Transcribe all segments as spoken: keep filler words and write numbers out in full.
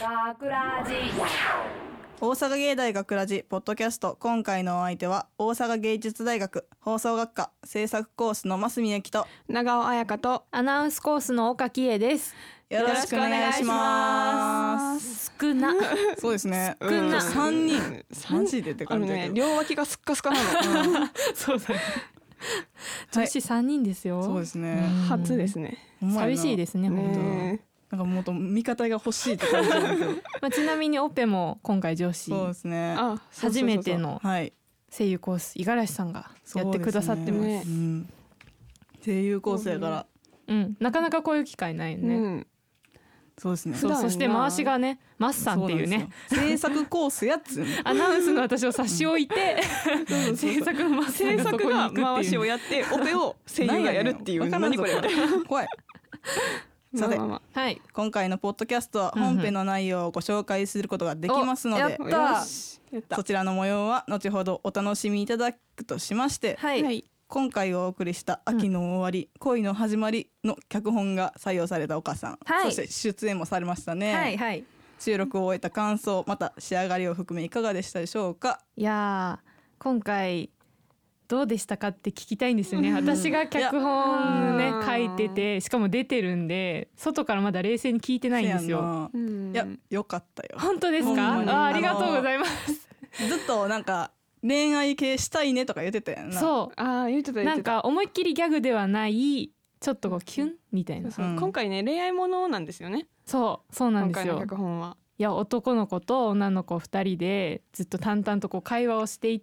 学ラジ大阪芸大学ラジポッドキャスト、今回のお相手は大阪芸術大学放送学科制作コースの増美由紀と長尾彩香とアナウンスコースの岡喜恵です。 よろしくお願いします。 少なそうですね、 少なさんにんマジでって感じだけど、 ね、両脇がスッカスカなのそうだね女子さんにんですよ。 そうですね、 初ですね。 寂しいですね、本当。 ねなんかもっと味方が欲しいって感じなんですけどまあ、ちなみにオペも今回上司そうですね、 あ初めてのはい声優コース五十嵐さんがやってくださってます。 そうですね、うん、声優コースやからうん、なかなかこういう機会ないよね、うん、 そうですね。 そう、そして回しがねマッさんっていうね制作コースやつアナウンスの私を差し置いて、うん、制作のマッさんがそこに行くっていう、 回しをやってオペを声優がやるっていう何これ怖いさて、 まあまあまあ、 はい、 今回のポッドキャストは本編の内容をご紹介することができますので、 やったよしやったそちらの模様は後ほどお楽しみいただくとしまして、 はい、 はい今回お送りした秋の終わり、うん、恋の始まりの脚本が採用された岡さん、 はい、 そして出演もされましたね。 はいはい、 収録を終えた感想、また仕上がりを含めいかがでしたでしょうか。 いやー、今回どうでしたかって聞きたいんですよね、うん、私が脚本ね書いてて、しかも出てるんで外からまだ冷静に聞いてないんですよ。 いや、よかったよ。 本当ですか？あ、ありがとうございますずっとなんか恋愛系したいねとか言ってたやんな。 そう、 あ言ってた言ってた、 なんか思いっきりギャグではないちょっとこうキュンみたいな、 そうそう、うん、今回ね恋愛ものなんですよね。 そうそうなんですよ。 今回の脚本はいや、男の子と女の子ふたりでずっと淡々とこう会話をしていって、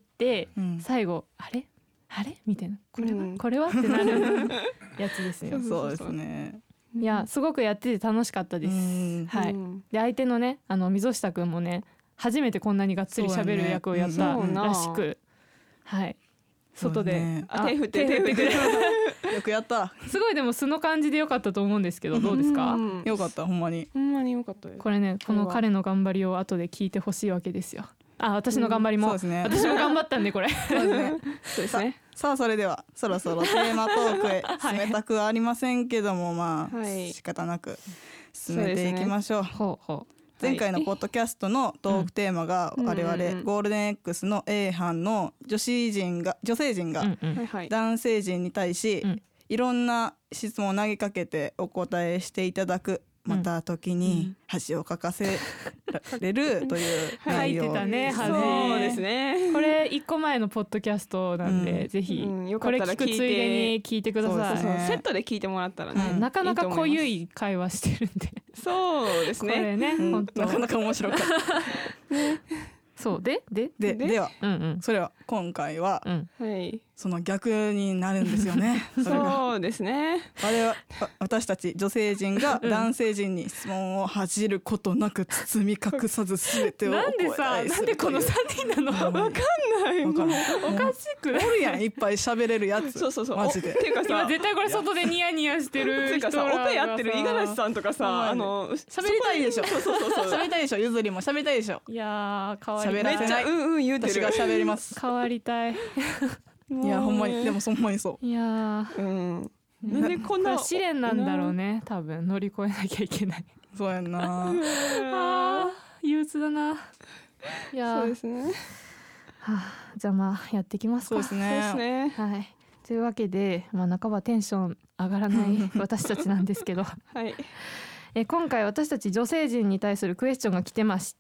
うん、最後あれあれみたいな、これは、うん、これはってなるやつですよ。 そうですね。 いや、すごくやってて楽しかったです、はい、で相手のね、あの溝下くんもね初めてこんなにがっつり喋る役をやったらしく、はい、外で、 ね、 あ手振って手振ってくれよくやった。 すごいでも素の感じでよかったと思うんですけど、どうですか？ うん、 よかった、ほんまにほんまによかったです。 これね、この彼の頑張りを後で聞いてほしいわけですよ。あ、私の頑張りも、うん、そうですね、私も頑張ったんでこれそうですねそうですね。 さあ、それではそろそろテーマトークへ進めたくはありませんけども、まあ、はい、仕方なく進めていきましょう。 ほうほう。 前回のポッドキャストのトークテーマが我々ゴールデン X の A 班の女子陣が女性陣が男性陣に対しいろんな質問を投げかけてお答えしていただく、また時に恥をかかせられるという内容。 書いてたね、恥。 そうですね。 これいっこまえのポッドキャストなんで、うん、ぜひこれ聞くついでに聞いてください。 そうそうそう、セットで聞いてもらったらね、 うん、なかなか濃ゆい会話してるんでそうですね、 これね、うん、本当なかなか面白かったね。 そうでででででは、 うんうん、 それは今回は、うん、 はい、 その逆になるんですよね。 それがそうですね。 あれは私たち女性陣が男性陣に質問を恥じることなく包み隠さず全てをお答えするという。 なんでさ、なんでこのさんにんなの？わかんないもうおかしくない？ おるやん、いっぱい喋れるやつ。 そうそうそう、 マジで。 ていうかさ、 今絶対これ外でニヤニヤしてる人らがさ、 ていうかさ、オペやってる五十嵐さんとかさ、あの喋りたいでしょ。そうそうそうそう、喋りたいでしょ。ゆずりも喋りたいでしょ。 いやー、変わり喋らせない。 うんうん言うてる。 私が喋ります。 変わりたい。 いや、ほんまに、でもそんまにそう。 いやー、 うん、なんでこんな試練なんだろうね、多分乗り越えなきゃいけない。 そうやんな。 あー、憂鬱だな。いやそうですね。 はあ、じゃあまあやっていきますか。 そうですね。 そうですね。 はい。というわけで、まあ、半ばテンション上がらない私たちなんですけど、 はい、 え今回私たち女性陣に対するクエスチョンが来てまして、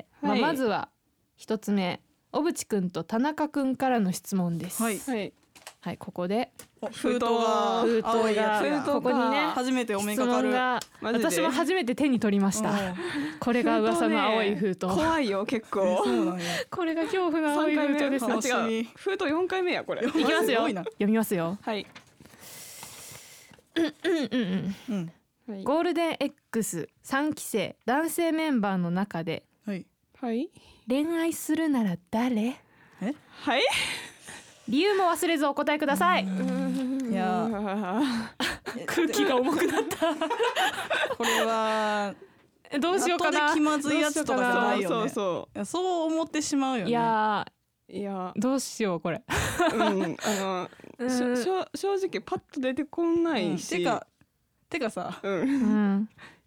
はい、まあ、まずは一つ目、小渕くんと田中くんからの質問です。 はい、 はいはい、ここで封筒が封筒がここにね、 初めてお目にかかる。 私も初めて手に取りました。これが噂の青い封筒。 怖いよ結構。 そうなんや。 これが恐怖の青い封筒です。 間違う。封筒よんかいめやこれ。 いきますよ。読みますよ。 はい。 うんうんうんうん。ゴールデン X さん 期生男性メンバーの中で、 はいはい、 恋愛するなら誰？ え？ はい？ 理由も忘れずお答えください。 いや空気が重くなった。 これはどうしようかな。 後で気まずいやつとかじゃないよね。 そうそうそう。そう思ってしまうよね。 いやいやどうしようこれ。 うん、あのしょ正直パッと出てこないし。 うん、てかてかさ、 うん、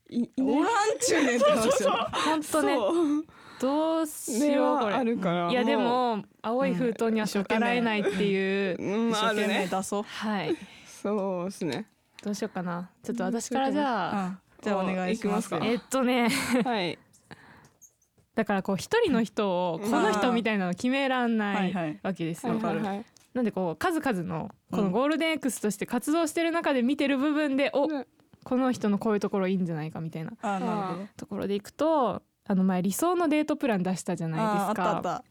いいおらんちゅうねんって話よ。 本当ねどうしようこれあるからいやでも青い封筒には逆らえないっていう、 うん、 一生懸命出そう。 はいそうですね。 どうしようかな。ちょっと私からじゃあ、 うん、じゃあお願いしますか。 えっとねはいだからこう一人の人をこの人みたいなの決めらんないわけですよ。なんでこう数々のこのゴールデン X として活動してる中で見てる部分で、おこの人のこういうところいいんじゃないかみたいなところでいくと、あの前理想のデートプラン出したじゃないですか。 あったあった。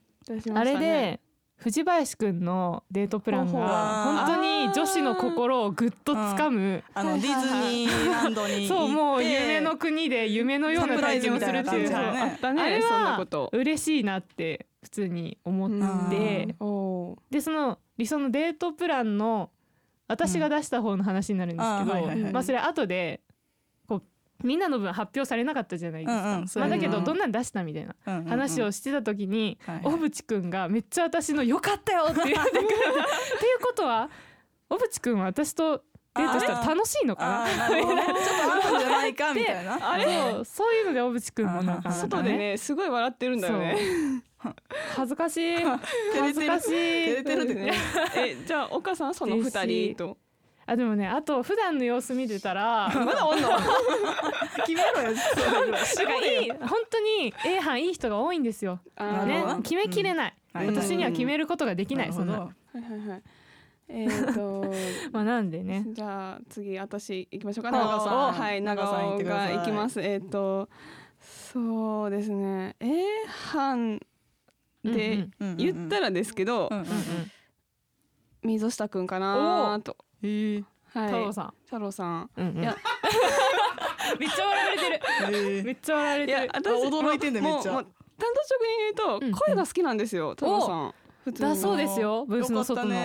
あれで藤林くんのデートプランが本当に女子の心をぐっとつかむ、 あのディズニーランドに行ってそうもう夢の国で夢のような体験をするっていう、 あったね、あれは嬉しいなって普通に思って、でその理想のデートプランの私が出した方の話になるんですけど、まあそれ後でこうみんなの分発表されなかったじゃないですか、うんうん、まあ、だけどどんなん出したみたいな話をしてた時に、うんうんうん、小渕くんがめっちゃ私の良かったよって言ってくれたっていうことは小渕くんは私とデートしたら楽しいのかな、 あなるほど、ね、ちょっと合うんじゃないかみたいなあれそう、そういうので小渕くんもなんか、ね、 外でねすごい笑ってるんだよね。 恥ずかしい恥ずかしい照れてるでねえじゃあ岡さんそのふたりとあでもねあと普段の様子見てたらまだおんの決めろよいい本当に A 班いい人が多いんですよ、ね、決めきれない、うん、私には決めることができない、うん、そんなはいはいはいえーとまあなんでねじゃあ次私行きましょうか。長尾さんはい長尾が行きます。えーとそうですね A 班で言ったらですけど溝下くんかなと。 えーはい、太郎さん太郎さん、 うんうん、いやめっちゃ笑われてる、えー、めっちゃ笑われてる。いや私驚いてんだめっちゃ。 もう単刀直入に言うと、うん、声が好きなんですよ太郎さん。 普通だそうですよブースの外の。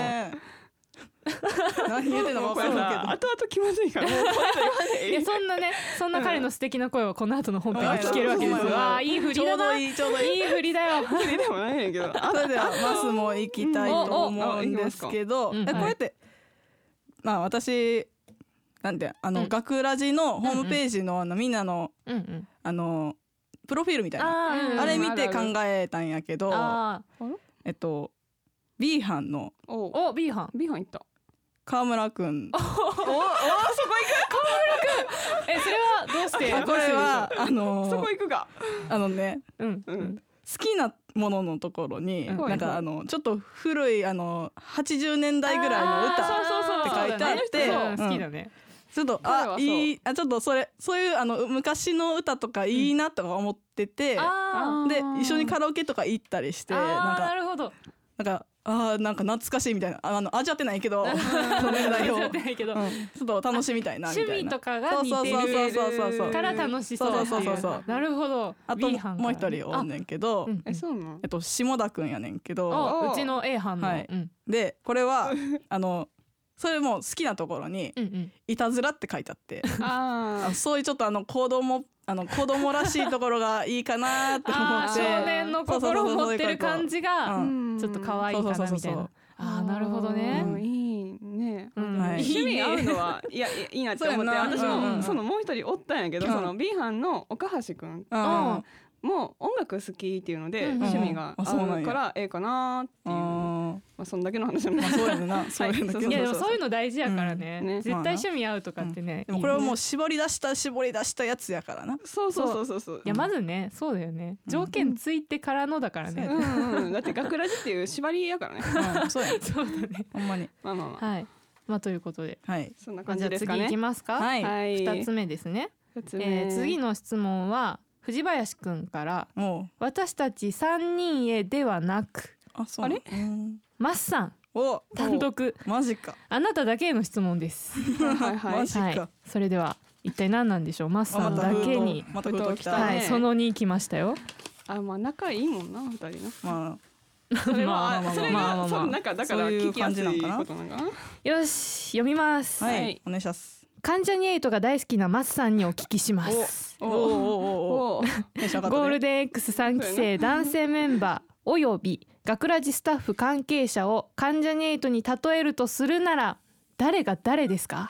何言ってんのか分からんけど後々気まずいからもういやそんなねそんな彼の素敵な声はこの後の本編が聞けるわけですよ。わあいい振りだな。いいちょうどいいいい振りだよ。 振りでもないんやけどそれではマスも行きたいと思うんですけど、えこれってまあ私なんてあの、うん、学ラジのホームページのあのみんなの、うんうん、あのプロフィールみたいな あ,、うん、あれ見て考えたんやけど、あえっと B 班のおお B 班 B 班行った川村くん。おおそこ行く川村くん。 えそれはどうしてこれはあのそこ行くかあのね、 うんうん、 好きなもののところに、うん、なんかあのちょっと古いあのはちじゅうねんだいぐらいの歌って書いてあって、 好きだね。 ちょっとあいいあちょっとそれそういうあの昔の歌とかいいなとか思ってて、うん、で一緒にカラオケとか行ったりして、なんかなるほどなんかあーなんか懐かしいみたいな、あの味わってないけどその年代をちょっと楽しみたいなみたいな、 趣味とかが似てるから楽しそうっていう。なるほど。 あともう一人おんねんけど、 えそうなの、 えっと下田くんやねんけど、 うちの A 班の、 はい、でこれはあのそれも好きなところにいたずらって書いてあって、あそういうちょっとあの子供あの子供らしいところがいいかなって思って少年の心を持ってる感じがちょっと可愛いかなみたいな。あなるほどね。 いいね。趣味合うのはいやいいなって思って、私もそのもう一人おったんやけど、その B 班の岡橋くんもう音楽好きっていうので趣味が合うからええかなっていう、まあそんだけの話なんですけど、いやでもそういうの大事やからね、絶対趣味合うとかってね。 でもこれはもう絞り出した絞り出したやつやからな。 そうそうそうそう。 いやまずねそうだよね、条件ついてからのだからね。 だって学ラジっていう縛りやからね。 そうやそうだねほんまに。 まあまあまあはいまあということで、 はいそんな感じですかね。 じゃあ次いきますか。はい二つ目ですね。次の質問は藤林くんから、私たちさんにんへではなく、 あそうあれマッさんお単独、 マジか、 あなただけへの質問です。 はいはいマジか、はい、 それでは一体何なんでしょう。マッさんだけにまた来た、 はい、そのに来ましたよ。 あまあ仲いいもんな二人な。 まあそれはそれがその中だから聞きやすいことなのかな。 よし読みます。 はい、お願いします。 関ジャニエイトが大好きなマスさんにお聞きします。 おおおおゴールデン X さんきせい男性メンバーおよび学ラジスタッフ関係者を関ジャニエイトに例えるとするなら誰が誰ですか。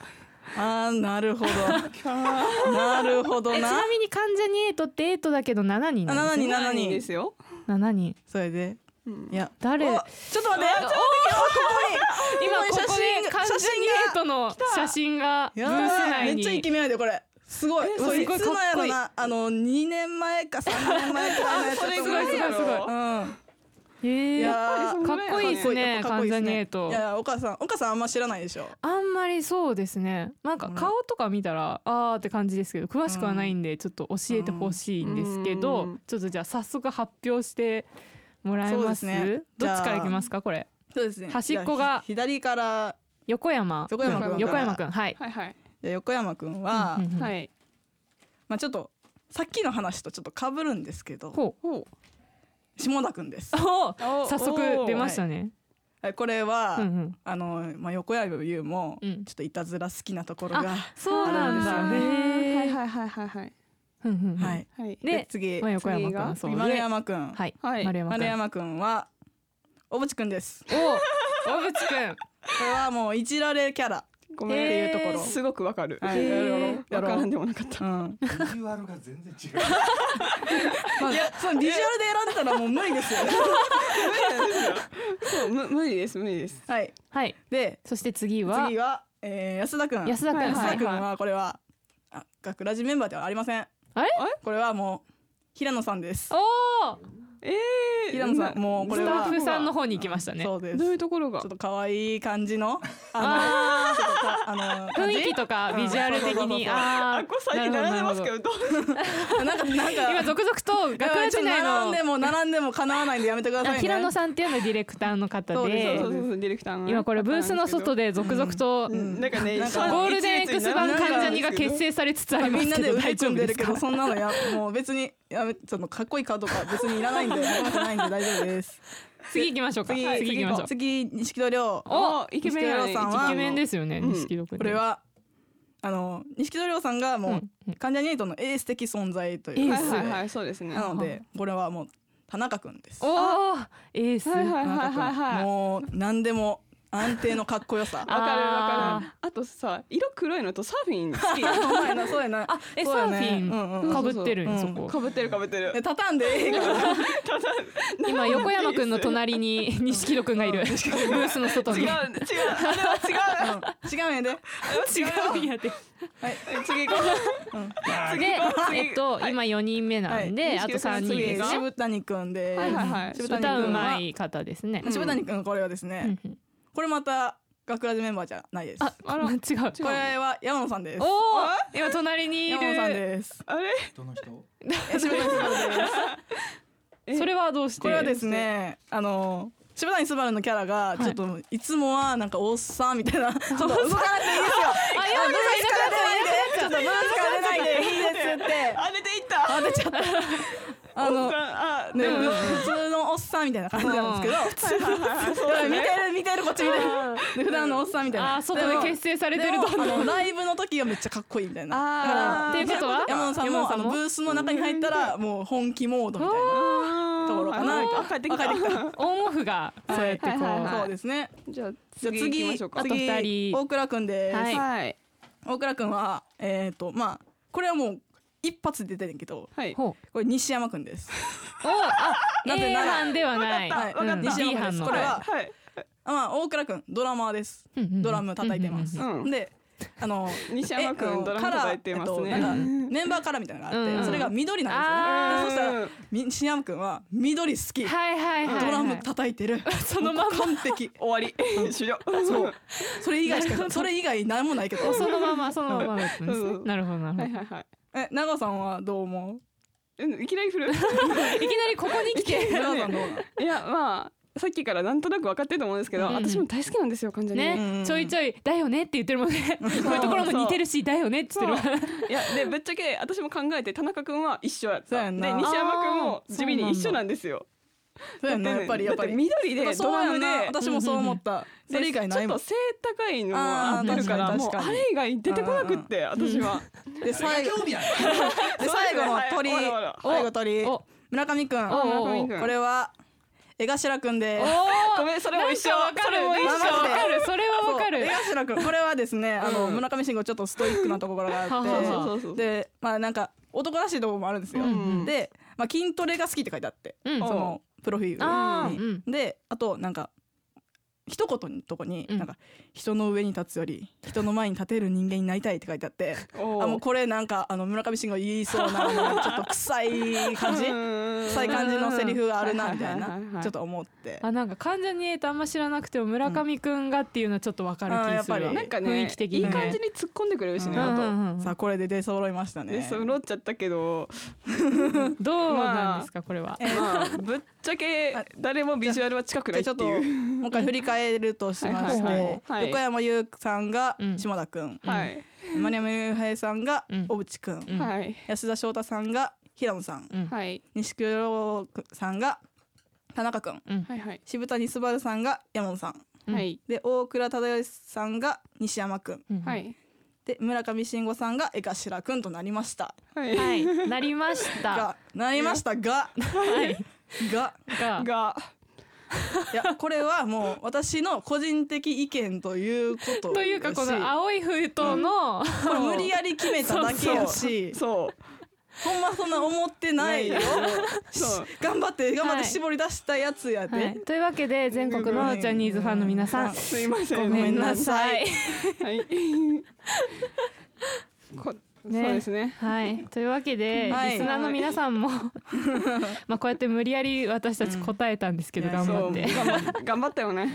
あーなるほどなるほどな。 ちなみに関ジャニエイトってエイトだけどしちにんなんですね。 しちにんしちにんですよ。 しちにん。 それで、うん、いや誰？ ちょっと待って、ちょっと待って、 今ここで関ジャニエイトの写真がブース内に。 めっちゃイケメンやでこれ。すごい。 えー、すごいかっこいい。 いつのやろな、あのにねんまえかさんねんまえくらいのやつ。 それぐらいすごいすごい。うん。えー、やかっこいいですね、関ジャニエイト。 いや、岡さん、岡さんあんま知らないでしょ。 あんまりそうですね。なんか顔とか見たら、うん、あーって感じですけど、詳しくはないんで、ちょっと教えてほしいんですけど、うん、ちょっとじゃあ早速発表してもらえます？ね、どっちからいきますか、これ。 そうですね。 端っこが左から横山。 横山くん。 横山くん、はい。 はいはい。 じゃ横山くんは、 うんうんうん、はい。 まあちょっとさっきの話とちょっと被るんですけど、 ほうほう、 下田くんです。 早速出ましたね。 はい、これは、うんうん、あのまあ横山優もちょっといたずら好きなところがあるんですよね。 そうなんだね。 はいはいはいはいはい。 はいはい。で次、 まあ、横山くん、そう丸山くん、 はい、 丸山くんは小渕くんです。 お、小渕くん。 これはもういじられキャラ。 ごめんっていうところすごくわかる。 はい、やろうわからんでもなかった。うん、 ビジュアルが全然違う。 まあ、いやそのビジュアルで選んでたらもう無理ですよ。 そうむ無理です無理です。 はいはい。 でそして次は次は、えー、安田くん。 安田くん、 安田くんはこれはあ学ラジメンバーではありません。 あれ？ これはもう平野さんです。 おお。 えー、 平野さんもうこれはスタッフさんの方に行きましたね。 そうです。 どういうところがちょっと可愛い感じのああの雰囲気とかビジュアル的に、ああ、これ最近並んでますけどどうなんかなんか今続々と学ラジ内の並んでも並んでも叶わないんでやめてくださいね。 平野さんっていうのはディレクターの方で、 そうそうそうディレクターの今これブースの外で続々となんかねゴールデン X 版関ジャニが結成されつつありますけど大丈夫ですか？ そんなのやもう別にやめちょっとかっこいい顔とか別にいらないんでないんで大丈夫です。 次行きましょうか。次行きましょう。 次錦戸亮。 お、イケメンさんはイケメンですよね。錦戸くん。 これはあの錦戸亮さんがもう関ジャニエイトのエース的存在という。 はいはいはい、そうですね。 なのでこれはもう田中くんです。 おー、エース。 はいはいはいはい。 もう何でも安定のかっこよさ。 わかるわかる。あとさ、色黒いのとサーフィン好き。 そうやな。 あ、え、サーフィンかぶってるんそこ。 かぶってるかぶってる。 畳んでええから。 今横山くんの隣に錦戸くんがいる。ブースの外に。 違う違う。あれは違う。違うんやで。 違うんやで。 はい。 次行こう。 で、えっと今よにんめなんであとさんにんですね。 渋谷くんで。 はいはいはい。 歌うまい方ですね。 渋谷くんこれはですね。これまた学ラジメンバーじゃないです。 あ、あら違う。これは山野さんです。 おお、今隣にいる山野さんです。 あれ？ どの人？ 渋谷昴です。それはどうして？ これはですね、あの渋谷昴のキャラがちょっといつもはなんかおっさんみたいな、ちょっと動かなくていいですよ。 あ、山野さんいなくなってないで、ちょっとブースから出ないでいいですって。 あ、出ていった。 あ、出ちゃった。あのでも普通のおっさんみたいな感じなんですけど、見てる見てるこっち見てる。普段のおっさんみたいな。 あ、外で結成されてると。 ライブの時がめっちゃかっこいいみたいな。っていうことは山野さんもあのブースの中に入ったらもう本気モードみたいなところかな。 帰ってきた。 オンオフがそうやってこう。 そうですね。 じゃあ次行きましょうか。 あとふたり。 大倉くんです。 はい。 大倉くんはえっとまあこれはもう一発で出てるけど、これ西山くんです。 お、あ、A 班ではない。 西山くんです。これははいまあ大倉くんドラマーです。ドラム叩いてます。で、あの西山くんドラム叩いてますね。 メンバーカラーみたいなのがあって、それが緑なんですよね。そしたら西山くんは緑好き。 はいはいはい。 ドラム叩いてる。そのまま完璧。 終わり。終了。 そう。それ以外しかそれ以外何もないけど。 そのままそのままですね。なるほどなるほど。 はいはいはい。 え、長さんはどう思う？いきなり振る。いきなりここに来て。 長さんどう？ いやまあさっきからなんとなく分かってると思うんですけど、私も大好きなんですよ関ジャニ。 ね、ちょいちょいだよねって言ってるもんね。こういうところも似てるしだよねって言ってる。 いやでぶっちゃけ私も考えて田中くんは一緒やった。で西山くんも地味に一緒なんですよ。 そうやね、やっぱりやっぱり緑でドラムで私もそう思った。それ以外ないもん。 ちょっと背高いのが合ってるからもうあれ以外出てこなくって私は。 で最後で最後の鳥最後鳥村上くん。これは江頭くんです。 ごめん、それも一緒。 わかる、 それも一緒。 わかる、それはわかる。 江頭くん、これはですね、あの村上信五ちょっとストイックなところがあって、でまあなんか男らしいところもあるんですよ。で、まあ筋トレが好きって書いてあって、そのプロフィールに。で、あとなんか一言のとこに、なんか人の上に立つより人の前に立てる人間になりたいって書いてあって、あもうこれなんかあの村上信五言いそうなちょっと臭い感じ臭い感じのセリフがあるなみたいなちょっと思って、 あなんか関ジャニエイトあんま知らなくても村上くんがっていうのはちょっとわかる気するわ。 なんかね、 雰囲気的にいい感じに突っ込んでくれるしね。あとさあこれで出揃いましたね。 出揃っちゃったけどどうなんですかこれは。 まあぶっちゃけ誰もビジュアルは近くないっていう。 ちょっともう一回振り返るとしまして、横山優さんが下田くん、丸山雄平さんが小渕くん、安田翔太さんが平野さん、西黒さんが田中くん、渋谷昴さんが山本さん、で大倉忠義さんが西山くん、で村上信五さんが江頭くんとなりました。 はいなりましたなりましたががががいやこれはもう私の個人的意見ということというかこの青い封筒の、 これ無理やり決めただけやし、 そうほんまそんな思ってないよ。頑張って頑張って絞り出したやつやで、 はい、というわけで全国のジャニーズファンの皆さん、 すいませんごめんなさい。 はいこね、そうですね。 はい、というわけで、はい、リスナーの皆さんもまあこうやって無理やり私たち答えたんですけど、うん、頑張って頑張ったよね。うん、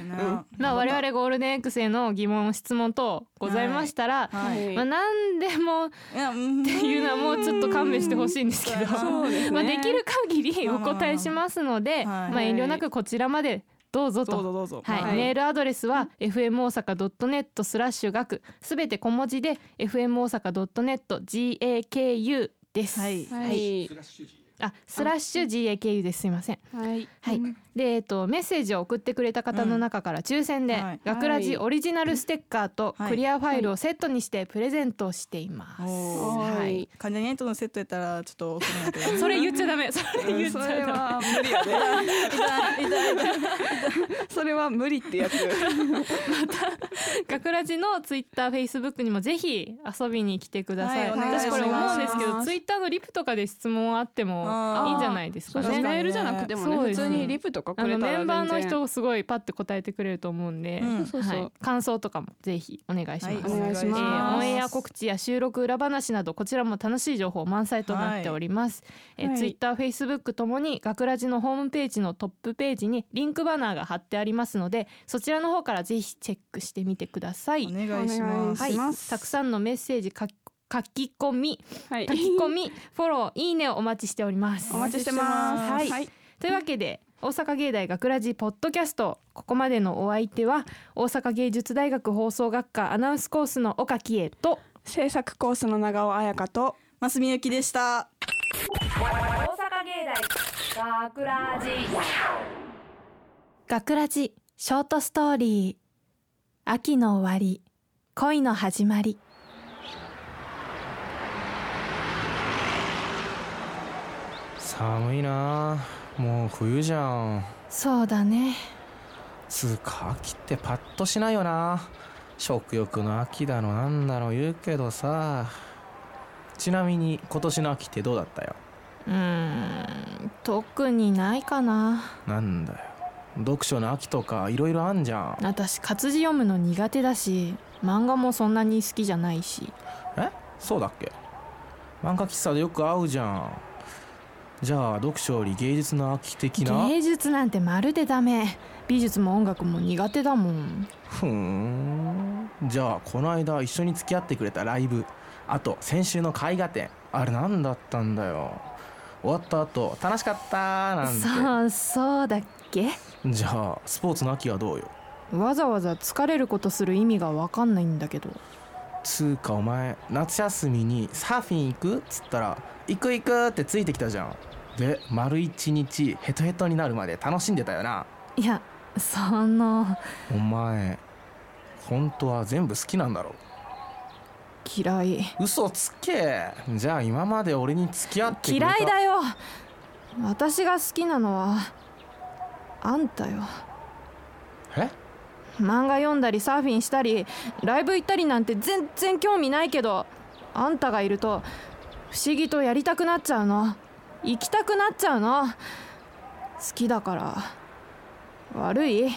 まあ我々ゴールデン X への疑問質問等ございましたら、はいはい、まあ何でもっていうのはもうちょっと勘弁してほしいんですけど、ね、まあできる限りお答えしますので、まあ遠慮なくこちらまでどうぞと。 どうぞどうぞ。 はい、はい、メールアドレスは エフエム 大阪 ドットネット スラッシュ学すべて小文字で エフエム 大阪 ドットネット ガク です。はい。はい。あ、スラッシュ ガク です。すいません。はい。はい。で、えっとメッセージを送ってくれた方の中から抽選で、うんはい、学ラジオリジナルステッカーとクリアファイルをセットにしてプレゼントしています。 はい。はい、関ジャニエイトのセットやったらちょっとおすすめだけど。 それ言っちゃダメ。それ言っちゃダメ。 それは無理やで。それは無理ってやつ。 また学ラジのツイッター、フェイスブックにもぜひ遊びに来てください。はい、私これ思うんですけど、ツイッターのリプとかで質問あってもいいんじゃないですかね。 メールじゃなくてもね、普通にリプとかくれたら全然。 メンバーの人すごいパッて答えてくれると思うんで、うんそうそうはい、感想とかもぜひお願いします。はい、 お願いします。えー、オンエア告知や収録裏話などこちらも楽しい情報満載となっております。はい、えー、ツイッター、フェイスブックともに学ラジのホームページのトップページにリンクバナーが貼ってありますので、そちらの方からぜひチェックしてみてください。 お願いします。 はい、たくさんのメッセージ書き書き込み、はい、書き込みフォローいいねをお待ちしております。 お待ちしてます。 はい、はい、というわけで大阪芸大学ラジポッドキャスト、ここまでのお相手は大阪芸術大学放送学科アナウンスコースの岡喜恵と制作コースの長尾彩香と増見ゆきでした。 大阪芸大学ラジ学ラジショートストーリー、秋の終わり、恋の始まり。 寒いな、もう冬じゃん。 そうだね。 つうか秋ってパッとしないよな。食欲の秋だのなんだろう言うけどさ。ちなみに今年の秋ってどうだったよ。 うーん、特にないかな。 なんだよ、読書の秋とかいろいろあんじゃん。 私活字読むの苦手だし、漫画もそんなに好きじゃないし。 え、そうだっけ。漫画喫茶でよく会うじゃん。じゃあ読書より芸術の秋的な。 芸術なんてまるでダメ。美術も音楽も苦手だもん。 ふーん、じゃあこの間一緒に付き合ってくれたライブ、あと先週の絵画展、あれ何だったんだよ。終わった後楽しかったなんて。 そうそうだっけ。 じゃあスポーツの秋はどうよ。 わざわざ疲れることする意味が分かんないんだけど。 つうかお前夏休みにサーフィン行くっつったら行く行くってついてきたじゃん。で丸一日ヘトヘトになるまで楽しんでたよな。 いや、そのお前本当は全部好きなんだろ。 嫌い。 嘘つけ。じゃあ今まで俺に付き合ってくれた。 嫌いだよ。私が好きなのはあんたよ。 え？ 漫画読んだりサーフィンしたりライブ行ったりなんて全然興味ないけど、あんたがいると不思議とやりたくなっちゃうの。行きたくなっちゃうの。好きだから。悪い？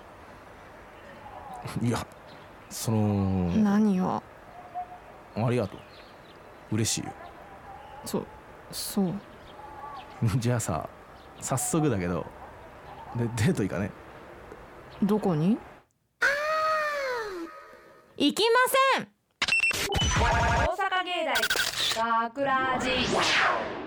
いや、その何よ。 ありがとう、嬉しいよ。 そそうじゃあさ、早速だけどでデート行かね？ どこに？行きません。大阪芸大学ラジ